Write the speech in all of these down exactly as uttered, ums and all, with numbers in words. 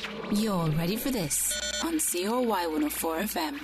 You're ready for this on C R Y one oh four F M.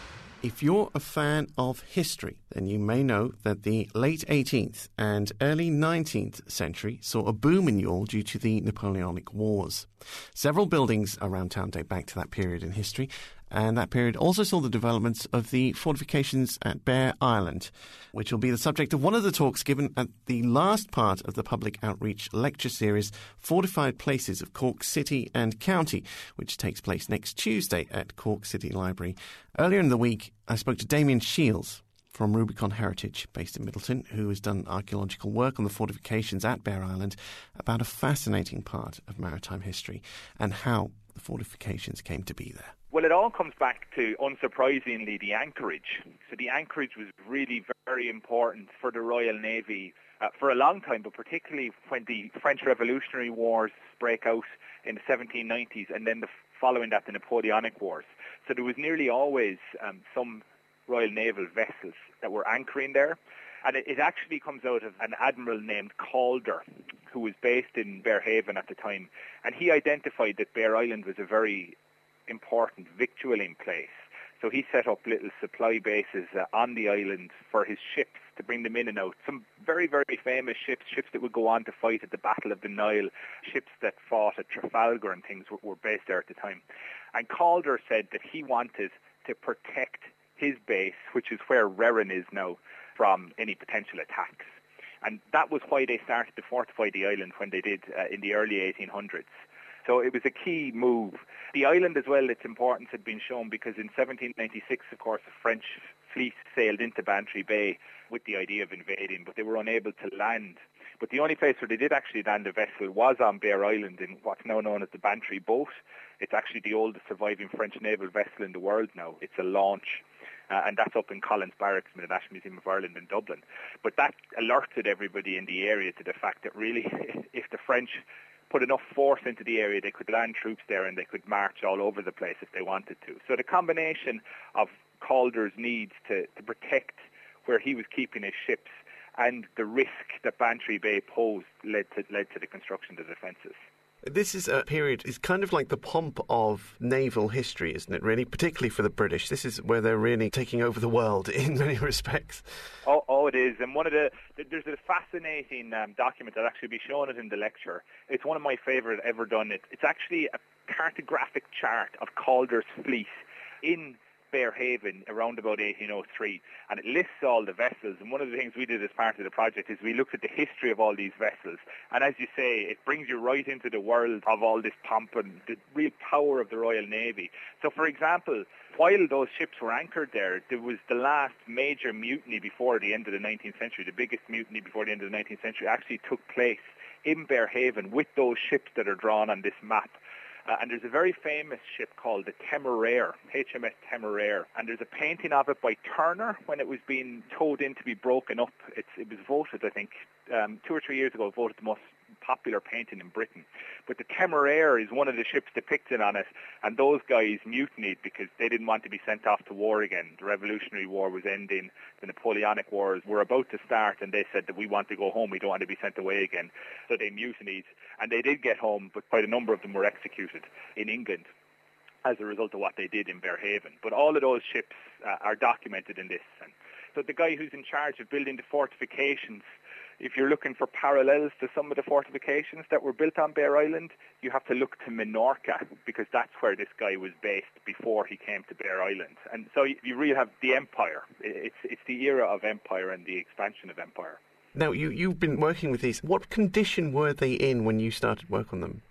If you're a fan of history, then you may know that the late eighteenth and early nineteenth century saw a boom in Youghal due to the Napoleonic Wars. Several buildings around town date back to that period in history, and that period also saw the development of the fortifications at Bear Island, which will be the subject of one of the talks given at the last part of the public outreach lecture series, Fortified Places of Cork City and County, which takes place next Tuesday at Cork City Library. Earlier in the week, I spoke to Damien Shields from Rubicon Heritage, based in Middleton, who has done archaeological work on the fortifications at Bear Island, about a fascinating part of maritime history and how the fortifications came to be there. Well, it all comes back to, unsurprisingly, the anchorage. So the anchorage was really very important for the Royal Navy uh, for a long time, but particularly when the French Revolutionary Wars break out in the seventeen nineties and then the, following that the Napoleonic Wars. So there was nearly always um, some Royal Naval vessels that were anchoring there. And it, it actually comes out of an admiral named Calder, who was based in Bearhaven at the time. And he identified that Bear Island was a very important victualling place. So he set up little supply bases uh, on the island for his ships to bring them in and out. Some very, very famous ships, ships that would go on to fight at the Battle of the Nile, ships that fought at Trafalgar and things were, were based there at the time. And Calder said that he wanted to protect his base, which is where Rerrin is now, from any potential attacks. And that was why they started to fortify the island when they did uh, in the early eighteen hundreds. So it was a key move. The island as well, its importance had been shown because in seventeen ninety-six, of course, a French fleet sailed into Bantry Bay with the idea of invading, but they were unable to land. But the only place where they did actually land a vessel was on Bear Island in what's now known as the Bantry Boat. It's actually the oldest surviving French naval vessel in the world now. It's a launch. Uh, and that's up in Collins Barracks in the National Museum of Ireland in Dublin. But that alerted everybody in the area to the fact that really, if the French put enough force into the area, they could land troops there and they could march all over the place if they wanted to. So the combination of Calder's needs to, to protect where he was keeping his ships and the risk that Bantry Bay posed led to, led to the construction of the defences. This is a period, it's kind of like the pomp of naval history, isn't it, really? Particularly for the British. This is where they're really taking over the world in many respects. Oh, oh it is. And one of the, there's a fascinating um, document that actually be shown it in the lecture. It's one of my favourite ever done. It, it's actually a cartographic chart of Calder's fleet in Bearhaven around about eighteen oh three, and it lists all the vessels. And one of the things we did as part of the project is we looked at the history of all these vessels, and as you say, it brings you right into the world of all this pomp and the real power of the Royal Navy. So for example, while those ships were anchored there, there was the last major mutiny before the end of the nineteenth century. The biggest mutiny before the end of the nineteenth century actually took place in Bearhaven with those ships that are drawn on this map. Uh, and there's a very famous ship called the Temeraire, H M S Temeraire, and there's a painting of it by Turner when it was being towed in to be broken up. It's, it was voted, I think, um, two or three years ago, voted the most popular painting in Britain. But the Temeraire is one of the ships depicted on it, and those guys mutinied because they didn't want to be sent off to war again. The Revolutionary War was ending, the Napoleonic Wars were about to start, and they said that we want to go home, we don't want to be sent away again. So they mutinied, and they did get home, but quite a number of them were executed in England as a result of what they did in Bearhaven. But all of those ships uh, are documented in this. And so the guy who's in charge of building the fortifications, if you're looking for parallels to some of the fortifications that were built on Bear Island, you have to look to Minorca, because that's where this guy was based before he came to Bear Island. And so you really have the empire. It's, it's the era of empire and the expansion of empire. Now, you, you've been working with these. What condition were they in when you started work on them?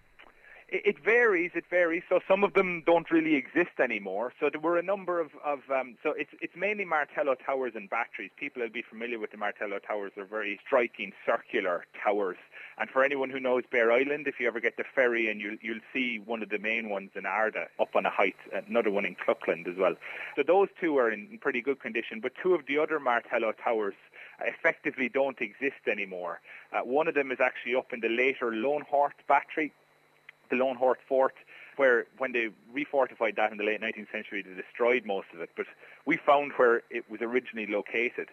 It varies, it varies. So some of them don't really exist anymore. So there were a number of, of um, so it's it's mainly Martello towers and batteries. People will be familiar with the Martello towers. They're very striking circular towers. And for anyone who knows Bear Island, if you ever get the ferry, and you'll, you'll see one of the main ones in Arda up on a height, another one in Cluckland as well. So those two are in pretty good condition. But two of the other Martello towers effectively don't exist anymore. Uh, one of them is actually up in the later Lone Hort battery, the Lone Hort Fort, where when they refortified that in the late nineteenth century, they destroyed most of it. But we found where it was originally located.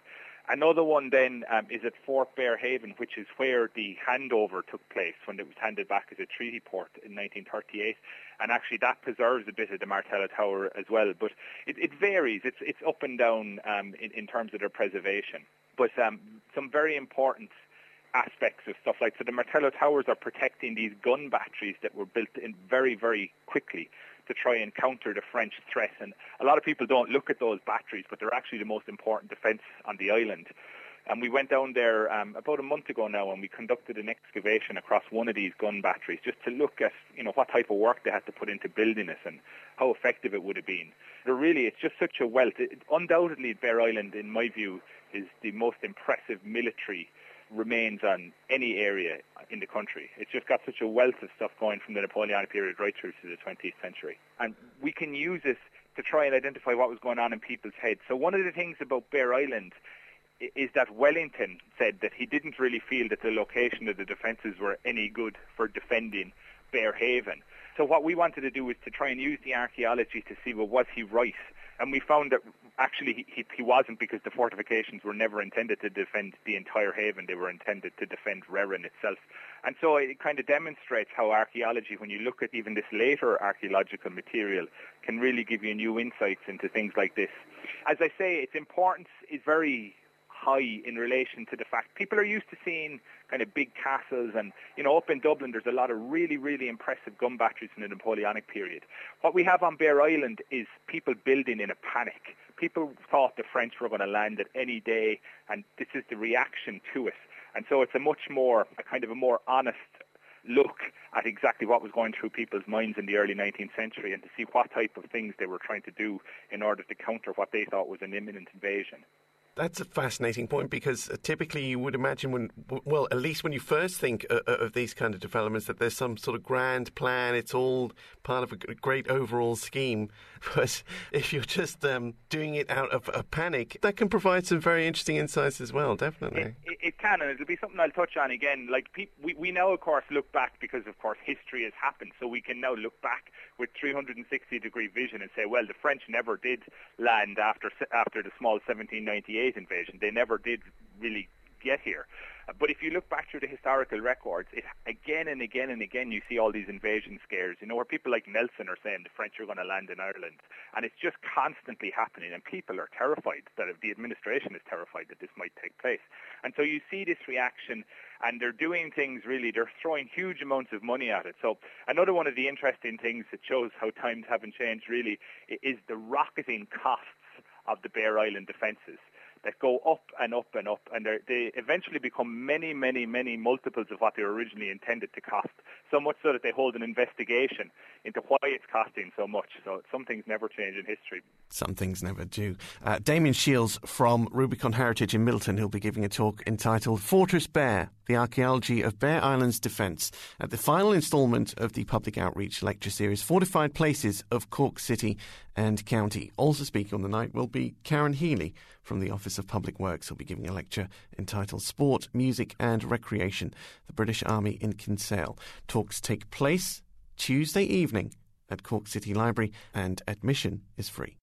Another one then um, is at Fort Bearhaven, which is where the handover took place when it was handed back as a treaty port in nineteen thirty-eight. And actually that preserves a bit of the Martello Tower as well. But it, it varies. It's it's up and down um, in, in terms of their preservation. But um, some very important aspects of stuff like, so the Martello Towers are protecting these gun batteries that were built in very, very quickly to try and counter the French threat. And a lot of people don't look at those batteries, but they're actually the most important defence on the island. And we went down there um, about a month ago now, and we conducted an excavation across one of these gun batteries just to look at, you know, what type of work they had to put into building it and how effective it would have been. But really, it's just such a wealth. It, undoubtedly, Bear Island, in my view, is the most impressive military remains on any area in the country. It's just got such a wealth of stuff going from the Napoleonic period right through to the twentieth century. And we can use this to try and identify what was going on in people's heads. So one of the things about Bear Island is that Wellington said that he didn't really feel that the location of the defences were any good for defending Bearhaven. So what we wanted to do was to try and use the archaeology to see, well, was he right? And we found that actually he, he, he wasn't, because the fortifications were never intended to defend the entire haven. They were intended to defend Rerin itself. And so it kind of demonstrates how archaeology, when you look at even this later archaeological material, can really give you new insights into things like this. As I say, its importance is very high in relation to the fact people are used to seeing kind of big castles, and, you know, up in Dublin there's a lot of really, really impressive gun batteries in the Napoleonic period. What we have on Bear Island is people building in a panic. People thought the French were going to land at any day, and this is the reaction to it. And so it's a much more, a kind of a more honest look at exactly what was going through people's minds in the early nineteenth century, and to see what type of things they were trying to do in order to counter what they thought was an imminent invasion. That's a fascinating point, because typically you would imagine when, well, at least when you first think of, of these kind of developments, that there's some sort of grand plan. It's all part of a great overall scheme. But if you're just um, doing it out of a panic, that can provide some very interesting insights as well, definitely. It, it, it can, and it'll be something I'll touch on again. Like pe- we, we now, of course, look back because, of course, history has happened. So we can now look back with three hundred sixty degree vision and say, well, the French never did land after after the small seventeen ninety-eight invasion. They never did really get here. But if you look back through the historical records, it, again and again and again you see all these invasion scares, you know, where people like Nelson are saying the French are going to land in Ireland. And it's just constantly happening, and people are terrified, that the administration is terrified that this might take place. And so you see this reaction, and they're doing things really, they're throwing huge amounts of money at it. So another one of the interesting things that shows how times haven't changed really is the rocketing costs of the Bear Island defences that go up and up and up, and they eventually become many, many, many multiples of what they were originally intended to cost, so much so that they hold an investigation into why it's costing so much. So some things never change in history. Some things never do. Uh, Damien Shields from Rubicon Heritage in Middleton, who'll be giving a talk entitled Fortress Bear, the Archaeology of Bear Island's Defence, at the final instalment of the public outreach lecture series, Fortified Places of Cork City and County. Also speaking on the night will be Karen Healy from the Office of Public Works, who'll be giving a lecture entitled Sport, Music and Recreation, the British Army in Kinsale. Talks take place Tuesday evening at Cork City Library, and admission is free.